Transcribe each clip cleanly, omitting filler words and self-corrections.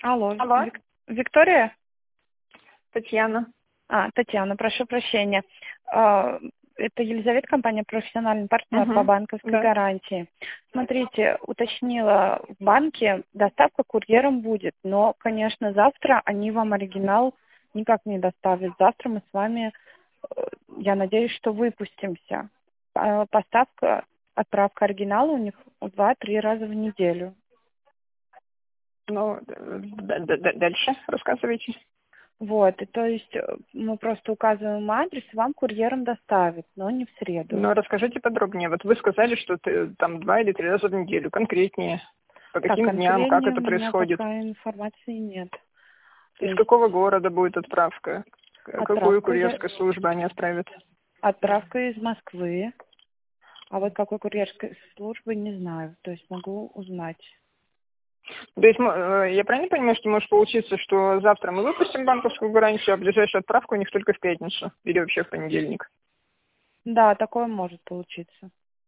Алло, Алло, Виктория? Татьяна. Татьяна, прошу прощения. Это Елизавета, компания «Профессиональный партнер» по Угу. банковской Да. гарантии. Смотрите, уточнила в банке, доставка курьером будет, но, конечно, завтра они вам оригинал никак не доставят. Завтра мы с вами, я надеюсь, что выпустимся. Поставка, отправка оригинала у них 2-3 раза в неделю. Ну, дальше рассказывайте. Вот, и то есть мы просто указываем адрес, и вам курьером доставят, но не в среду. Ну, расскажите подробнее. Вот вы сказали, что там 2 или 3 раза в неделю. Конкретнее. По Так, каким дням, как конкретнее у это меня происходит? пока информации нет. То Из есть какого города будет отправка? Какую отправка, курьерскую службу они отправят? отправка из Москвы, а вот какой курьерской службы не знаю, то есть могу узнать. То есть я правильно понимаю, что может получиться, что завтра мы выпустим банковскую гарантию, а ближайшая отправка у них только в пятницу или вообще в понедельник? Да, такое может получиться.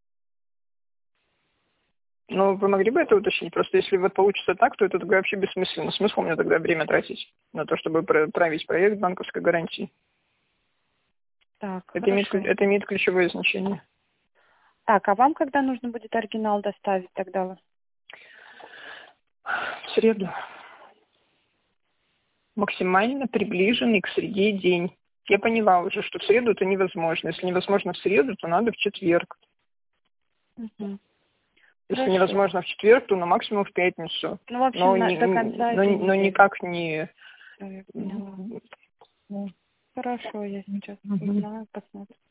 Ну, вы могли бы это уточнить? Просто если вот получится так, то это тогда вообще бессмысленно. Смысл мне тогда время тратить на то, чтобы править проект банковской гарантии. Так, Это хорошо. имеет ключевое значение. Так, а вам когда нужно будет оригинал доставить тогда? В среду. Максимально приближенный к среде день. Я поняла уже, что в среду это невозможно. Если невозможно в среду, то надо в четверг. Угу. Если Хорошо. невозможно в четверг, то на максимум в пятницу. Ну, в общем, Но, до конца этой но недели. никак не... Да, я поняла. Хорошо, я сейчас узнаю, посмотрю.